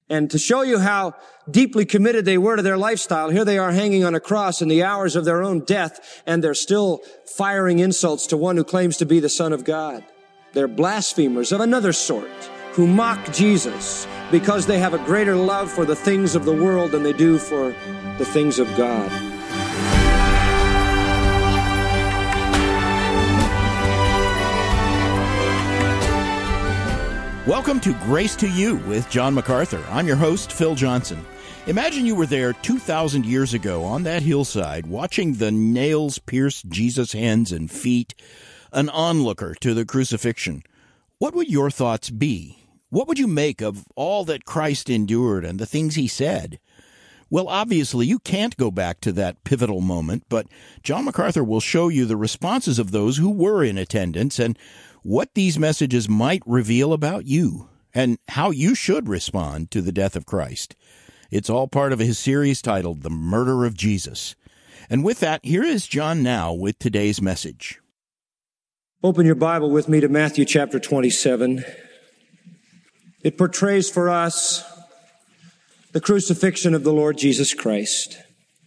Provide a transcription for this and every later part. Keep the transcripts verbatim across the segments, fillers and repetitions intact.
And to show you how deeply committed they were to their lifestyle, here they are hanging on a cross in the hours of their own death, and they're still firing insults to one who claims to be the Son of God. They're blasphemers of another sort who mock Jesus because they have a greater love for the things of the world than they do for the things of God. Welcome to Grace to You with John MacArthur. I'm your host, Phil Johnson. Imagine you were there two thousand years ago on that hillside watching the nails pierce Jesus' hands and feet, an onlooker to the crucifixion. What would your thoughts be? What would you make of all that Christ endured and the things he said? Well, obviously, you can't go back to that pivotal moment, but John MacArthur will show you the responses of those who were in attendance and what these messages might reveal about you and how you should respond to the death of Christ. It's all part of his series titled The Murder of Jesus. And with that, here is John now with today's message. Open your Bible with me to Matthew chapter twenty-seven. It portrays for us the crucifixion of the Lord Jesus Christ.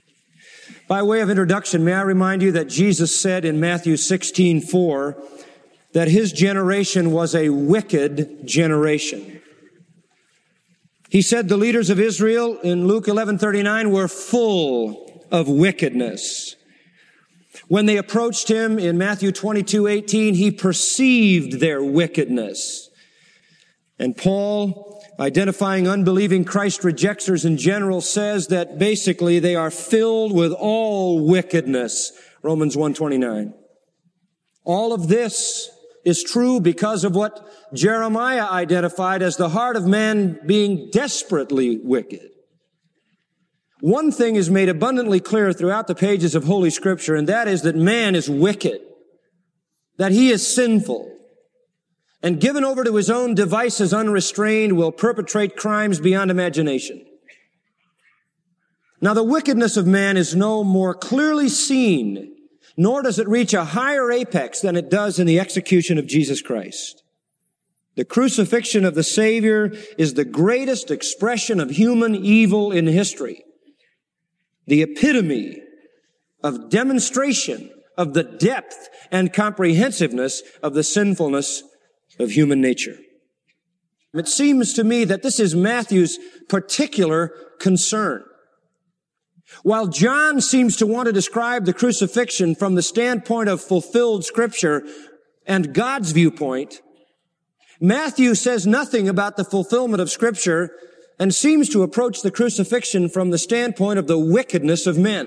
By way of introduction, may I remind you that Jesus said in Matthew sixteen four that his generation was a wicked generation. He said the leaders of Israel in Luke eleven thirty-nine were full of wickedness. When they approached him in Matthew twenty-two eighteen, he perceived their wickedness. And Paul, identifying unbelieving Christ rejectors in general, says that basically they are filled with all wickedness. Romans one twenty-nine. All of this is true because of what Jeremiah identified as the heart of man being desperately wicked. One thing is made abundantly clear throughout the pages of Holy Scripture, and that is that man is wicked, that he is sinful, and given over to his own devices unrestrained will perpetrate crimes beyond imagination. Now, the wickedness of man is no more clearly seen, nor does it reach a higher apex than it does in the execution of Jesus Christ. The crucifixion of the Savior is the greatest expression of human evil in history, the epitome of demonstration of the depth and comprehensiveness of the sinfulness of human nature. It seems to me that this is Matthew's particular concern. While John seems to want to describe the crucifixion from the standpoint of fulfilled Scripture and God's viewpoint, Matthew says nothing about the fulfillment of Scripture and seems to approach the crucifixion from the standpoint of the wickedness of men.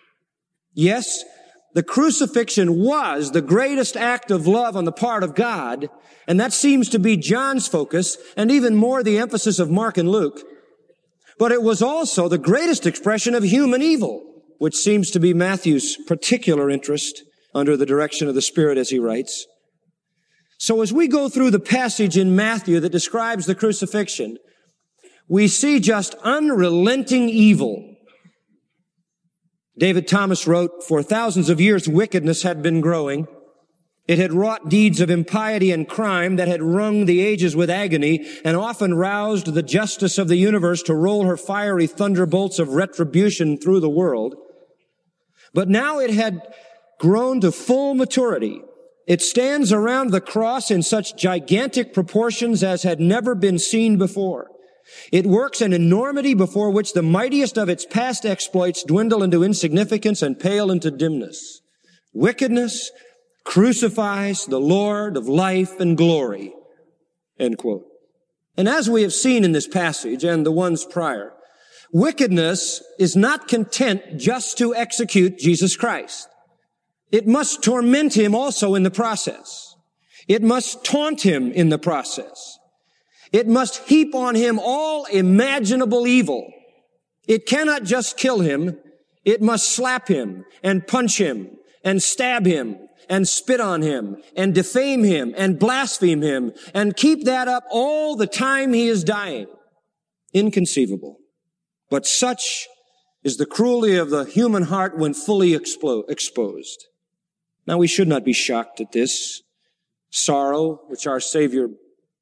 Yes, the crucifixion was the greatest act of love on the part of God, and that seems to be John's focus, and even more the emphasis of Mark and Luke. But it was also the greatest expression of human evil, which seems to be Matthew's particular interest under the direction of the Spirit as he writes. So as we go through the passage in Matthew that describes the crucifixion, we see just unrelenting evil. David Thomas wrote, "For thousands of years wickedness had been growing. It had wrought deeds of impiety and crime that had wrung the ages with agony and often roused the justice of the universe to roll her fiery thunderbolts of retribution through the world. But now it had grown to full maturity. It stands around the cross in such gigantic proportions as had never been seen before. It works an enormity before which the mightiest of its past exploits dwindle into insignificance and pale into dimness. Wickedness crucifies the Lord of life and glory." End quote. And as we have seen in this passage and the ones prior, wickedness is not content just to execute Jesus Christ. It must torment him also in the process. It must taunt him in the process. It must heap on him all imaginable evil. It cannot just kill him. It must slap him and punch him and stab him and spit on him and defame him and blaspheme him and keep that up all the time he is dying. Inconceivable. But such is the cruelty of the human heart when fully explo- exposed. Now, we should not be shocked at this sorrow which our Savior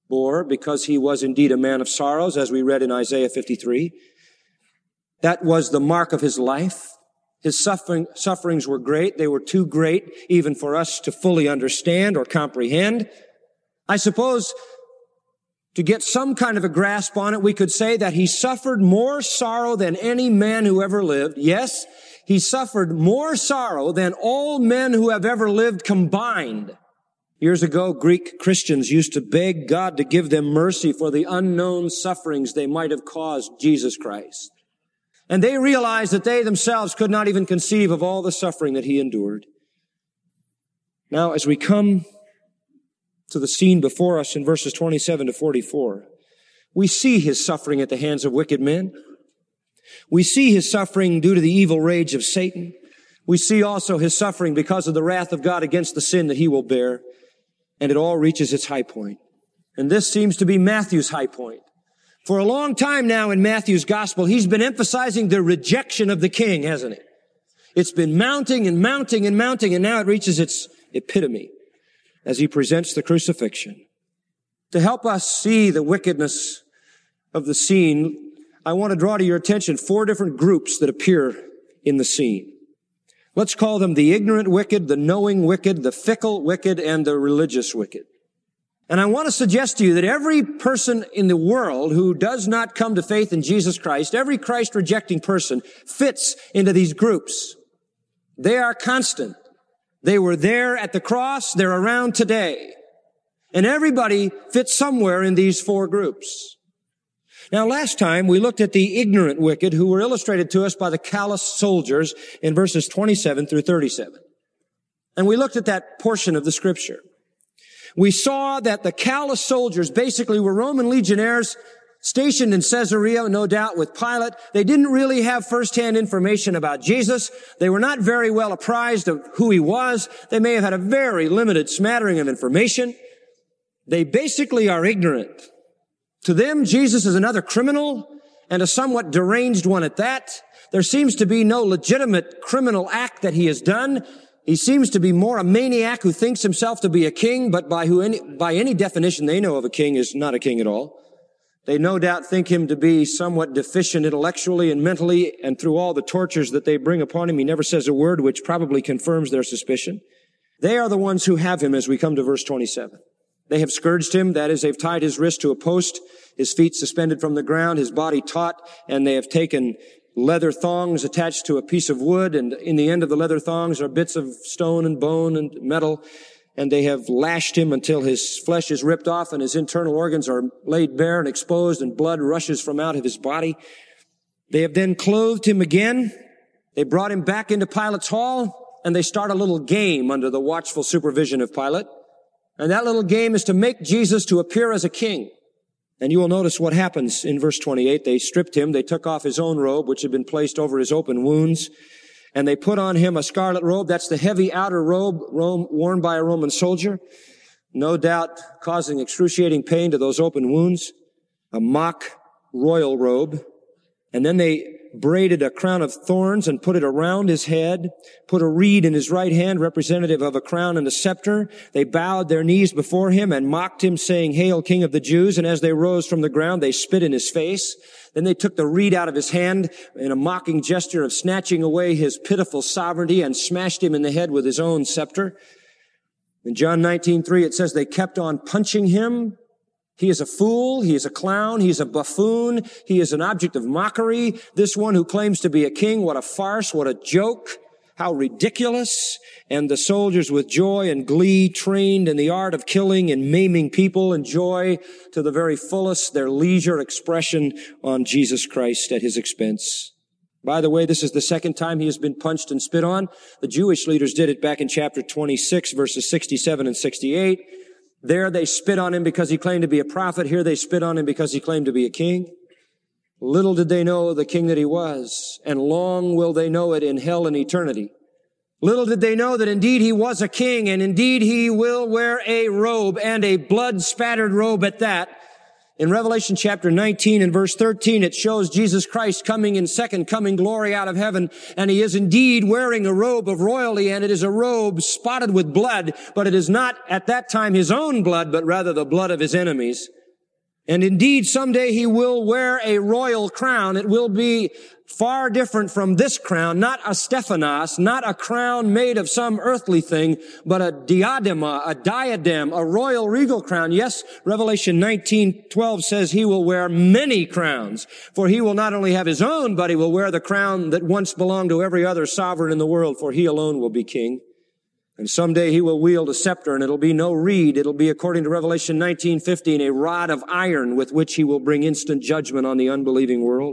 bore because he was indeed a man of sorrows, as we read in Isaiah fifty-three. That was the mark of his life. His suffering, sufferings were great. They were too great even for us to fully understand or comprehend. I suppose to get some kind of a grasp on it, we could say that he suffered more sorrow than any man who ever lived. Yes, he suffered more sorrow than all men who have ever lived combined. Years ago, Greek Christians used to beg God to give them mercy for the unknown sufferings they might have caused Jesus Christ. And they realized that they themselves could not even conceive of all the suffering that he endured. Now, as we come to the scene before us in verses twenty-seven to forty-four, we see his suffering at the hands of wicked men. We see his suffering due to the evil rage of Satan. We see also his suffering because of the wrath of God against the sin that he will bear. And it all reaches its high point. And this seems to be Matthew's high point. For a long time now in Matthew's gospel, he's been emphasizing the rejection of the king, hasn't it? It's been mounting and mounting and mounting, and now it reaches its epitome as he presents the crucifixion. To help us see the wickedness of the scene, I want to draw to your attention four different groups that appear in the scene. Let's call them the ignorant wicked, the knowing wicked, the fickle wicked, and the religious wicked. And I want to suggest to you that every person in the world who does not come to faith in Jesus Christ, every Christ-rejecting person fits into these groups. They are constant. They were there at the cross. They're around today. And everybody fits somewhere in these four groups. Now, last time we looked at the ignorant wicked who were illustrated to us by the callous soldiers in verses twenty-seven through thirty-seven. And we looked at that portion of the scripture. We saw that the callous soldiers basically were Roman legionnaires stationed in Caesarea, no doubt with Pilate. They didn't really have firsthand information about Jesus. They were not very well apprised of who he was. They may have had a very limited smattering of information. They basically are ignorant. To them, Jesus is another criminal, and a somewhat deranged one at that. There seems to be no legitimate criminal act that he has done. He seems to be more a maniac who thinks himself to be a king, but by who any, by any definition they know of a king is not a king at all. They no doubt think him to be somewhat deficient intellectually and mentally, and through all the tortures that they bring upon him, he never says a word, which probably confirms their suspicion. They are the ones who have him as we come to verse twenty-seven. They have scourged him, that is, they've tied his wrist to a post, his feet suspended from the ground, his body taut, and they have taken leather thongs attached to a piece of wood, and in the end of the leather thongs are bits of stone and bone and metal, and they have lashed him until his flesh is ripped off and his internal organs are laid bare and exposed, and blood rushes from out of his body. They have then clothed him again. They brought him back into Pilate's hall, and they start a little game under the watchful supervision of Pilate. And that little game is to make Jesus to appear as a king. And you will notice what happens in verse twenty-eight. They stripped him. They took off his own robe, which had been placed over his open wounds. And they put on him a scarlet robe. That's the heavy outer robe worn by a Roman soldier, no doubt causing excruciating pain to those open wounds. A mock royal robe. And then they braided a crown of thorns and put it around his head, put a reed in his right hand, representative of a crown and a scepter. They bowed their knees before him and mocked him, saying, "Hail, King of the Jews." And as they rose from the ground, they spit in his face. Then they took the reed out of his hand in a mocking gesture of snatching away his pitiful sovereignty and smashed him in the head with his own scepter. In John nineteen three, it says they kept on punching him. He is a fool. He is a clown. He is a buffoon. He is an object of mockery. This one who claims to be a king, what a farce, what a joke, how ridiculous. And the soldiers with joy and glee, trained in the art of killing and maiming people, enjoy to the very fullest their leisure expression on Jesus Christ at his expense. By the way, this is the second time he has been punched and spit on. The Jewish leaders did it back in chapter twenty-six, verses sixty-seven and sixty-eight. There they spit on him because he claimed to be a prophet. Here they spit on him because he claimed to be a king. Little did they know the king that he was, and long will they know it in hell and eternity. Little did they know that indeed he was a king, and indeed he will wear a robe, and a blood-spattered robe at that. In Revelation chapter nineteen and verse thirteen, it shows Jesus Christ coming in second coming glory out of heaven, and he is indeed wearing a robe of royalty, and it is a robe spotted with blood, but it is not at that time his own blood, but rather the blood of his enemies. And indeed, someday he will wear a royal crown. It will be far different from this crown, not a Stephanos, not a crown made of some earthly thing, but a diadema, a diadem, a royal regal crown. Yes, Revelation nineteen twelve says he will wear many crowns, for he will not only have his own, but he will wear the crown that once belonged to every other sovereign in the world, for he alone will be king. And someday he will wield a scepter, and it'll be no reed. It'll be, according to Revelation nineteen fifteen, a rod of iron with which he will bring instant judgment on the unbelieving world.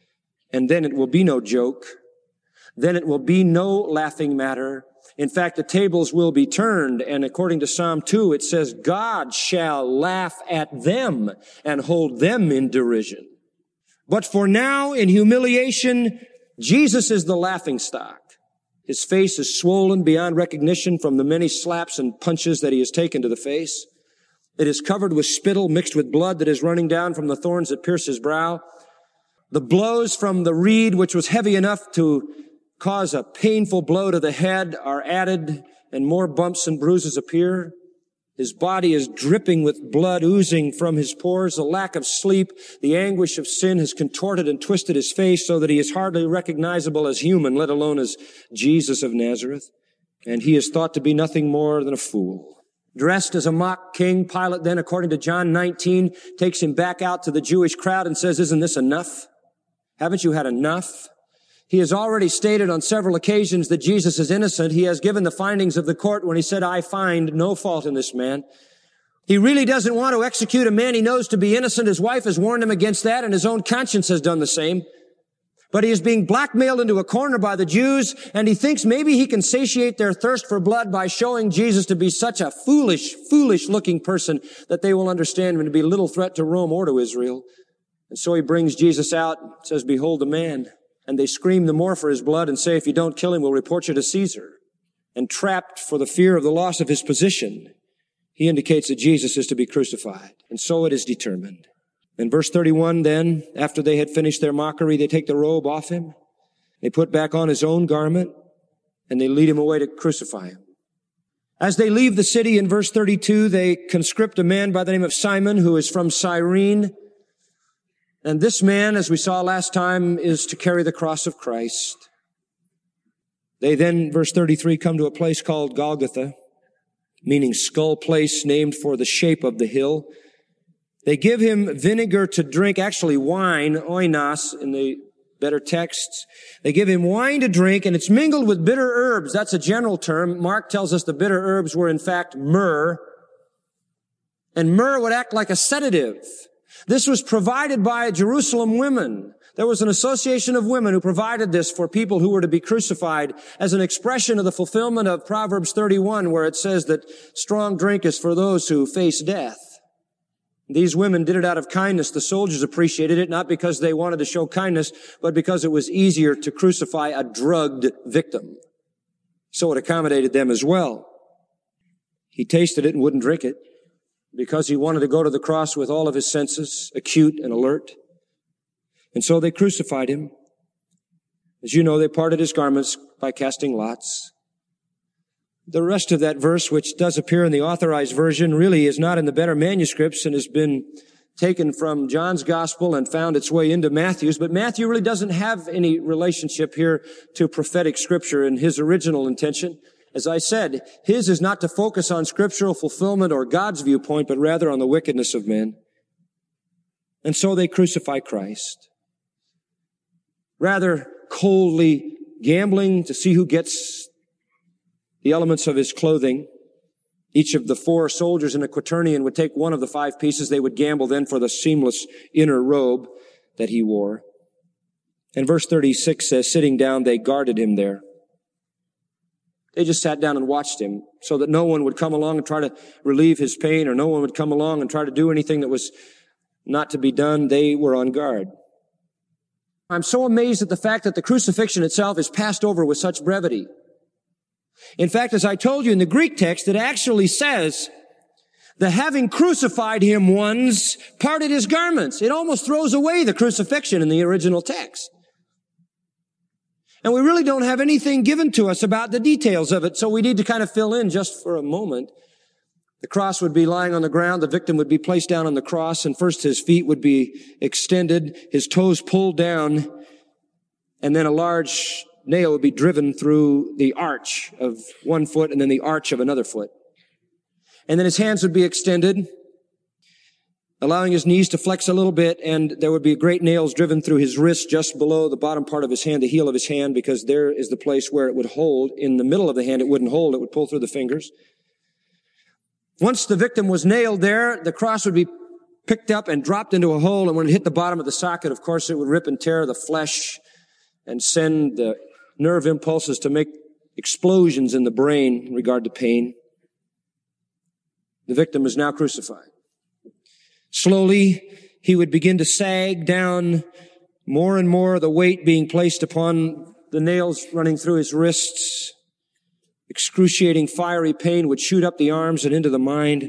And then it will be no joke. Then it will be no laughing matter. In fact, the tables will be turned, and according to Psalm two, it says, God shall laugh at them and hold them in derision. But for now, in humiliation, Jesus is the laughingstock. His face is swollen beyond recognition from the many slaps and punches that he has taken to the face. It is covered with spittle mixed with blood that is running down from the thorns that pierce his brow. The blows from the reed, which was heavy enough to cause a painful blow to the head, are added, and more bumps and bruises appear. His body is dripping with blood oozing from his pores. The lack of sleep, the anguish of sin has contorted and twisted his face so that he is hardly recognizable as human, let alone as Jesus of Nazareth. And he is thought to be nothing more than a fool. Dressed as a mock king, Pilate then, according to John nineteen, takes him back out to the Jewish crowd and says, "Isn't this enough? Haven't you had enough?" He has already stated on several occasions that Jesus is innocent. He has given the findings of the court when he said, "I find no fault in this man." He really doesn't want to execute a man he knows to be innocent. His wife has warned him against that, and his own conscience has done the same. But he is being blackmailed into a corner by the Jews, and he thinks maybe he can satiate their thirst for blood by showing Jesus to be such a foolish, foolish-looking person that they will understand him to be little threat to Rome or to Israel. And so he brings Jesus out, says, "Behold the man." And they scream the more for his blood and say, "If you don't kill him, we'll report you to Caesar." And trapped for the fear of the loss of his position, he indicates that Jesus is to be crucified. And so it is determined. In verse thirty-one, then, after they had finished their mockery, they take the robe off him. They put back on his own garment, and they lead him away to crucify him. As they leave the city, in verse thirty-two, they conscript a man by the name of Simon, who is from Cyrene. And this man, as we saw last time, is to carry the cross of Christ. They then, verse thirty-three, come to a place called Golgotha, meaning skull place, named for the shape of the hill. They give him vinegar to drink, actually wine, oinos in the better texts. They give him wine to drink, and it's mingled with bitter herbs. That's a general term. Mark tells us the bitter herbs were in fact myrrh. And myrrh would act like a sedative. This was provided by Jerusalem women. There was an association of women who provided this for people who were to be crucified as an expression of the fulfillment of Proverbs thirty-one, where it says that strong drink is for those who face death. These women did it out of kindness. The soldiers appreciated it, not because they wanted to show kindness, but because it was easier to crucify a drugged victim. So it accommodated them as well. He tasted it and wouldn't drink it, because he wanted to go to the cross with all of his senses, acute and alert. And so they crucified him. As you know, they parted his garments by casting lots. The rest of that verse, which does appear in the authorized version, really is not in the better manuscripts and has been taken from John's gospel and found its way into Matthew's. But Matthew really doesn't have any relationship here to prophetic scripture in his original intention. As I said, his is not to focus on scriptural fulfillment or God's viewpoint, but rather on the wickedness of men. And so they crucify Christ. Rather coldly gambling to see who gets the elements of his clothing. Each of the four soldiers in a quaternion would take one of the five pieces. They would gamble then for the seamless inner robe that he wore. And verse thirty-six says, sitting down, they guarded him there. They just sat down and watched him so that no one would come along and try to relieve his pain, or no one would come along and try to do anything that was not to be done. They were on guard. I'm so amazed at the fact that the crucifixion itself is passed over with such brevity. In fact, as I told you in the Greek text, it actually says, the having crucified him ones parted his garments. It almost throws away the crucifixion in the original text. And we really don't have anything given to us about the details of it, so we need to kind of fill in just for a moment. The cross would be lying on the ground. The victim would be placed down on the cross, and first his feet would be extended, his toes pulled down, and then a large nail would be driven through the arch of one foot and then the arch of another foot. And then his hands would be extended, allowing his knees to flex a little bit, and there would be great nails driven through his wrist just below the bottom part of his hand, the heel of his hand, because there is the place where it would hold. In the middle of the hand, it wouldn't hold. It would pull through the fingers. Once the victim was nailed there, the cross would be picked up and dropped into a hole, and when it hit the bottom of the socket, of course, it would rip and tear the flesh and send the nerve impulses to make explosions in the brain in regard to pain. The victim is now crucified. Slowly, he would begin to sag down, more and more the weight being placed upon the nails running through his wrists. Excruciating fiery pain would shoot up the arms and into the mind.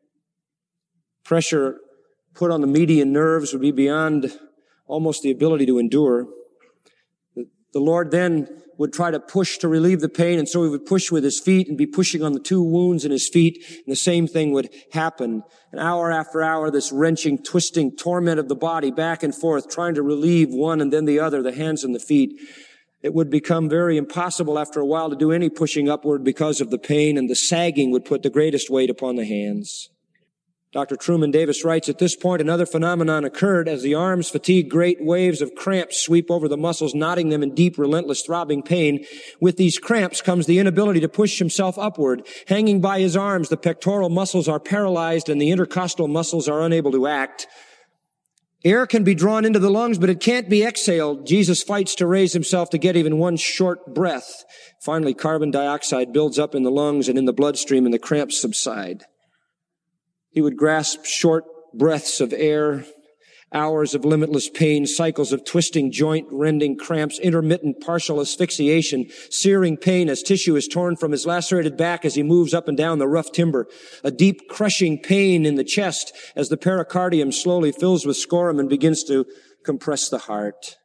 Pressure put on the median nerves would be beyond almost the ability to endure. The Lord then would try to push to relieve the pain, and so he would push with his feet and be pushing on the two wounds in his feet, and the same thing would happen. And hour after hour, this wrenching, twisting torment of the body back and forth, trying to relieve one and then the other, the hands and the feet. It would become very impossible after a while to do any pushing upward because of the pain, and the sagging would put the greatest weight upon the hands. Doctor Truman Davis writes, at this point, another phenomenon occurred. As the arms fatigued, great waves of cramps sweep over the muscles, knotting them in deep, relentless, throbbing pain. With these cramps comes the inability to push himself upward. Hanging by his arms, the pectoral muscles are paralyzed and the intercostal muscles are unable to act. Air can be drawn into the lungs, but it can't be exhaled. Jesus fights to raise himself to get even one short breath. Finally, carbon dioxide builds up in the lungs and in the bloodstream, and the cramps subside. He would grasp short breaths of air, hours of limitless pain, cycles of twisting, joint-rending cramps, intermittent partial asphyxiation, searing pain as tissue is torn from his lacerated back as he moves up and down the rough timber, a deep crushing pain in the chest as the pericardium slowly fills with scorum and begins to compress the heart.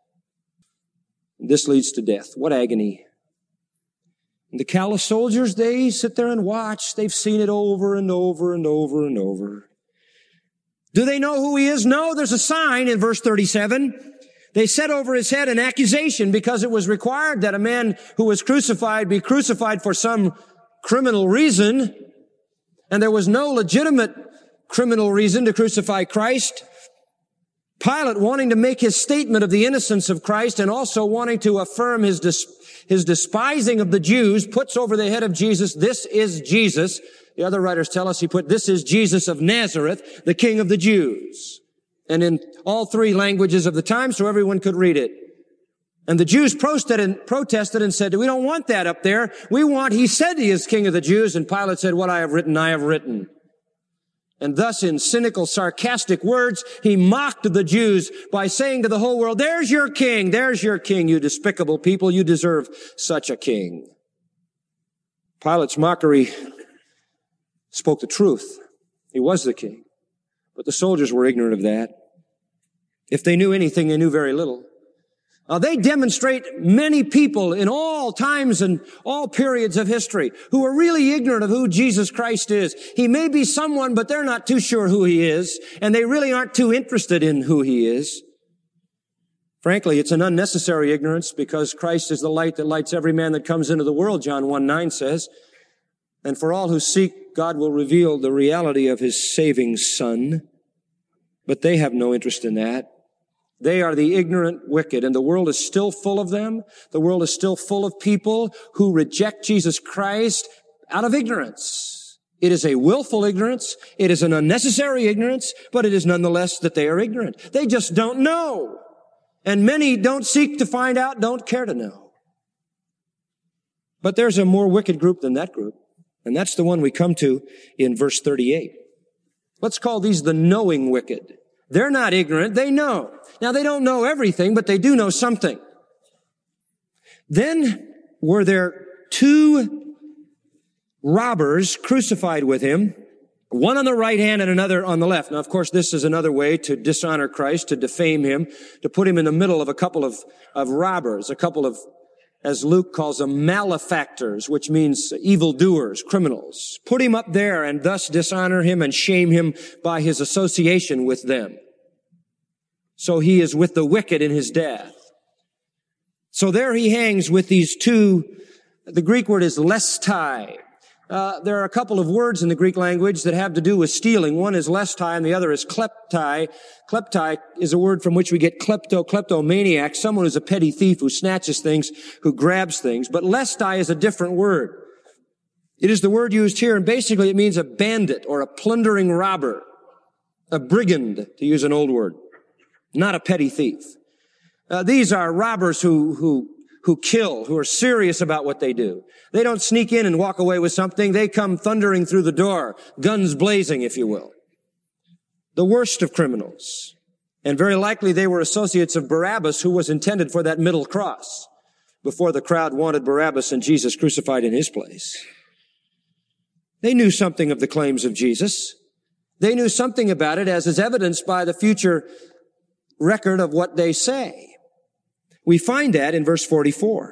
And this leads to death. What agony! And the callous soldiers, they sit there and watch. They've seen it over and over and over and over. Do they know who he is? No, there's a sign in verse thirty-seven. They set over his head an accusation because it was required that a man who was crucified be crucified for some criminal reason. And there was no legitimate criminal reason to crucify Christ. Pilate, wanting to make his statement of the innocence of Christ and also wanting to affirm his dis- his despising of the Jews, puts over the head of Jesus, this is Jesus. The other writers tell us he put, this is Jesus of Nazareth, the King of the Jews. And in all three languages of the time, so everyone could read it. And the Jews protested and, protested and said, we don't want that up there. We want, he said he is King of the Jews. And Pilate said, what I have written, I have written. And thus, in cynical, sarcastic words, he mocked the Jews by saying to the whole world, there's your king, there's your king, you despicable people, you deserve such a king. Pilate's mockery spoke the truth. He was the king. But the soldiers were ignorant of that. If they knew anything, they knew very little. Uh, they demonstrate many people in all times and all periods of history who are really ignorant of who Jesus Christ is. He may be someone, but they're not too sure who he is, and they really aren't too interested in who he is. Frankly, it's an unnecessary ignorance because Christ is the light that lights every man that comes into the world, John one nine says. And for all who seek, God will reveal the reality of his saving Son. But they have no interest in that. They are the ignorant wicked, and the world is still full of them. The world is still full of people who reject Jesus Christ out of ignorance. It is a willful ignorance. It is an unnecessary ignorance, but it is nonetheless that they are ignorant. They just don't know. And many don't seek to find out, don't care to know. But there's a more wicked group than that group, and that's the one we come to in verse thirty-eight. Let's call these the knowing wicked. They're not ignorant, they know. Now, they don't know everything, but they do know something. Then were there two robbers crucified with him, one on the right hand and another on the left. Now, of course, this is another way to dishonor Christ, to defame him, to put him in the middle of a couple of, of robbers, a couple of as Luke calls them, malefactors, which means evildoers, criminals. Put him up there and thus dishonor him and shame him by his association with them. So he is with the wicked in his death. So there he hangs with these two. The Greek word is lestai. Uh, there are a couple of words in the Greek language that have to do with stealing. One is lestai and the other is kleptai. Kleptai is a word from which we get klepto, kleptomaniac, someone who's a petty thief who snatches things, who grabs things. But lestai is a different word. It is the word used here, and basically it means a bandit or a plundering robber, a brigand, to use an old word, not a petty thief. Uh, these are robbers who, who, who kill, who are serious about what they do. They don't sneak in and walk away with something. They come thundering through the door, guns blazing, if you will. The worst of criminals. And very likely they were associates of Barabbas, who was intended for that middle cross before the crowd wanted Barabbas and Jesus crucified in his place. They knew something of the claims of Jesus. They knew something about it, as is evidenced by the future record of what they say. We find that in verse forty-four.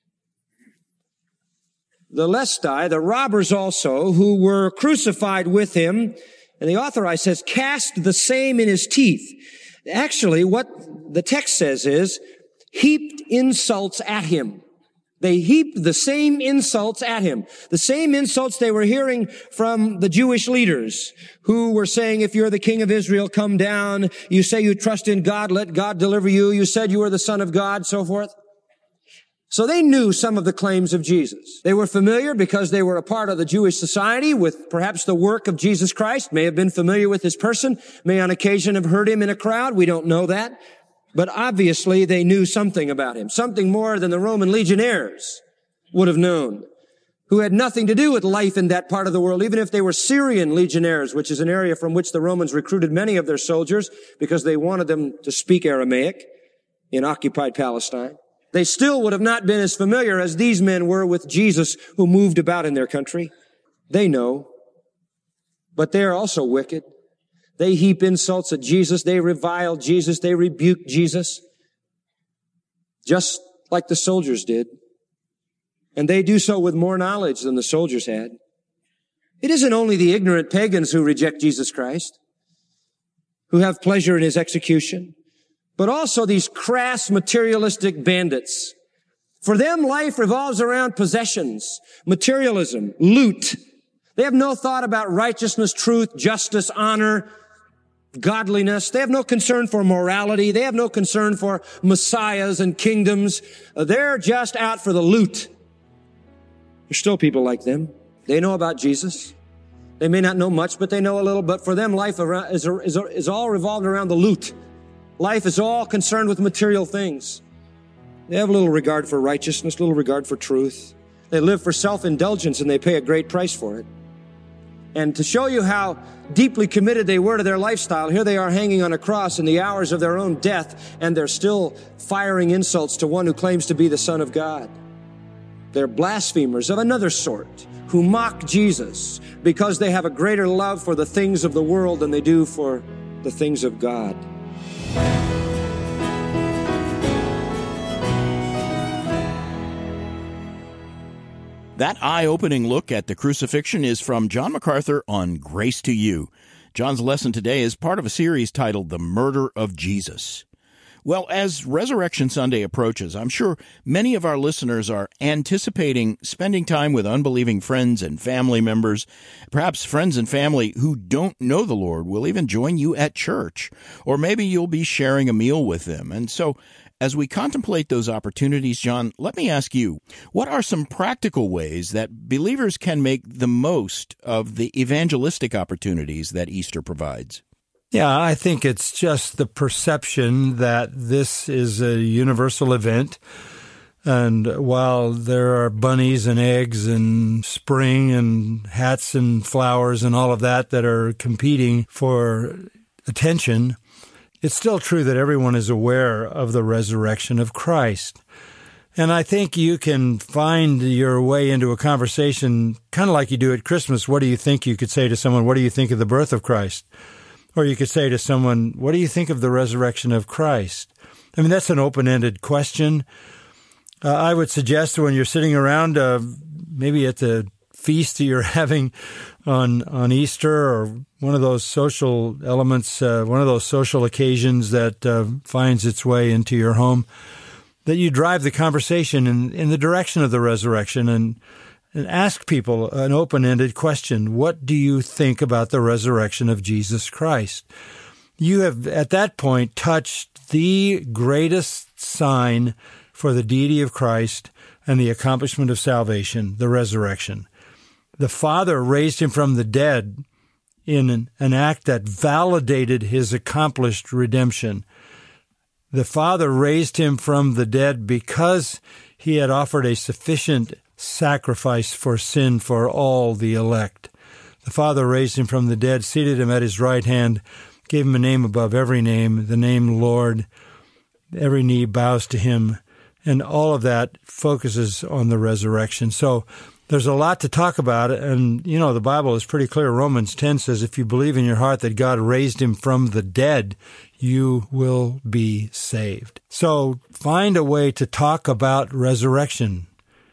The lestai, the robbers also, who were crucified with him, and the authorized says, cast the same in his teeth. Actually, what the text says is, heaped insults at him. They heaped the same insults at him. The same insults they were hearing from the Jewish leaders who were saying, if you're the king of Israel, come down. You say you trust in God, let God deliver you. You said you were the Son of God, so forth. So they knew some of the claims of Jesus. They were familiar because they were a part of the Jewish society with perhaps the work of Jesus Christ, may have been familiar with his person, may on occasion have heard him in a crowd. We don't know that. But obviously they knew something about him, something more than the Roman legionnaires would have known, who had nothing to do with life in that part of the world, even if they were Syrian legionnaires, which is an area from which the Romans recruited many of their soldiers because they wanted them to speak Aramaic in occupied Palestine. They still would have not been as familiar as these men were with Jesus who moved about in their country. They know, but they are also wicked. They heap insults at Jesus. They revile Jesus. They rebuke Jesus, just like the soldiers did. And they do so with more knowledge than the soldiers had. It isn't only the ignorant pagans who reject Jesus Christ, who have pleasure in his execution, but also these crass materialistic bandits. For them, life revolves around possessions, materialism, loot. They have no thought about righteousness, truth, justice, honor, godliness. They have no concern for morality. They have no concern for messiahs and kingdoms. They're just out for the loot. There's still people like them. They know about Jesus. They may not know much, but they know a little. But for them, life is, is, is all revolved around the loot. Life is all concerned with material things. They have little regard for righteousness, little regard for truth. They live for self-indulgence, and they pay a great price for it. And to show you how deeply committed they were to their lifestyle, here they are hanging on a cross in the hours of their own death, and they're still firing insults to one who claims to be the Son of God. They're blasphemers of another sort who mock Jesus because they have a greater love for the things of the world than they do for the things of God. That eye-opening look at the crucifixion is from John MacArthur on Grace to You. John's lesson today is part of a series titled The Murder of Jesus. Well, as Resurrection Sunday approaches, I'm sure many of our listeners are anticipating spending time with unbelieving friends and family members. Perhaps friends and family who don't know the Lord will even join you at church, or maybe you'll be sharing a meal with them. And so, as we contemplate those opportunities, John, let me ask you, what are some practical ways that believers can make the most of the evangelistic opportunities that Easter provides? Yeah, I think it's just the perception that this is a universal event. And while there are bunnies and eggs and spring and hats and flowers and all of that that are competing for attention, it's still true that everyone is aware of the resurrection of Christ. And I think you can find your way into a conversation kind of like you do at Christmas. What do you think? You could say to someone, what do you think of the birth of Christ? Or you could say to someone, what do you think of the resurrection of Christ? I mean, that's an open-ended question. Uh, I would suggest when you're sitting around, uh, maybe at the feast that you're having on on Easter, or one of those social elements, uh, one of those social occasions that uh, finds its way into your home, that you drive the conversation in, in the direction of the resurrection and and ask people an open-ended question. What do you think about the resurrection of Jesus Christ? You have, at that point, touched the greatest sign for the deity of Christ and the accomplishment of salvation, the resurrection. The Father raised him from the dead in an, an act that validated his accomplished redemption. The Father raised him from the dead because he had offered a sufficient sacrifice for sin for all the elect. The Father raised him from the dead, seated him at his right hand, gave him a name above every name, the name Lord. Every knee bows to him. And all of that focuses on the resurrection. So there's a lot to talk about. And, you know, the Bible is pretty clear. Romans ten says, if you believe in your heart that God raised him from the dead, you will be saved. So find a way to talk about resurrection,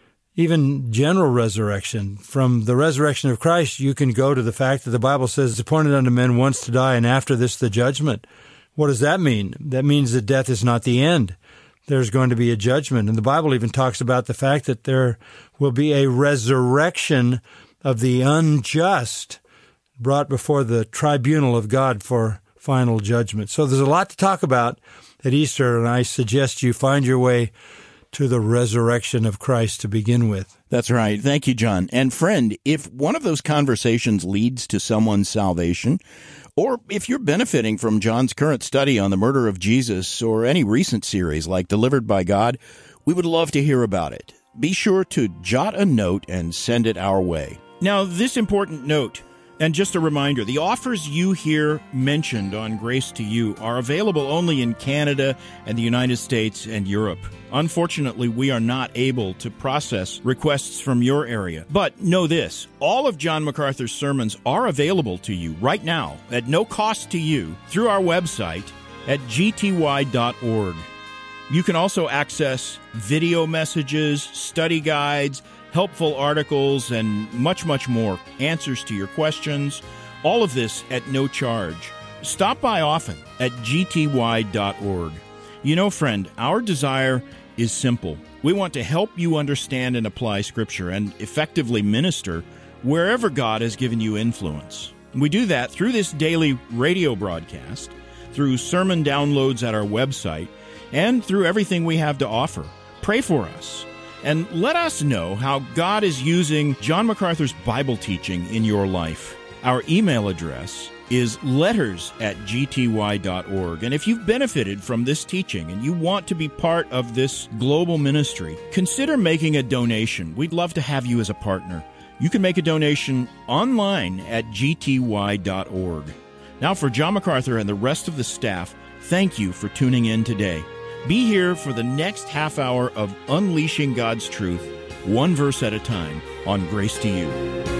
even general resurrection. From the resurrection of Christ, you can go to the fact that the Bible says it's appointed unto men once to die, and after this the judgment. What does that mean? That means that death is not the end. There's going to be a judgment. And the Bible even talks about the fact that there will be a resurrection of the unjust brought before the tribunal of God for final judgment. So there's a lot to talk about at Easter, and I suggest you find your way to the resurrection of Christ to begin with. That's right. Thank you, John. And friend, if one of those conversations leads to someone's salvation, or if you're benefiting from John's current study on the murder of Jesus or any recent series like Delivered by God, we would love to hear about it. Be sure to jot a note and send it our way. Now, this important note, and just a reminder, the offers you hear mentioned on Grace to You are available only in Canada and the United States and Europe. Unfortunately, we are not able to process requests from your area. But know this, all of John MacArthur's sermons are available to you right now at no cost to you through our website at g t y dot org. You can also access video messages, study guides, helpful articles, and much, much more, answers to your questions, all of this at no charge. Stop by often at g t y dot org. You know, friend, our desire is simple. We want to help you understand and apply Scripture and effectively minister wherever God has given you influence. We do that through this daily radio broadcast, through sermon downloads at our website, and through everything we have to offer. Pray for us. And let us know how God is using John MacArthur's Bible teaching in your life. Our email address is letters at g t y dot org. And if you've benefited from this teaching and you want to be part of this global ministry, consider making a donation. We'd love to have you as a partner. You can make a donation online at g t y dot org. Now, for John MacArthur and the rest of the staff, thank you for tuning in today. Be here for the next half hour of Unleashing God's Truth, one verse at a time, on Grace to You.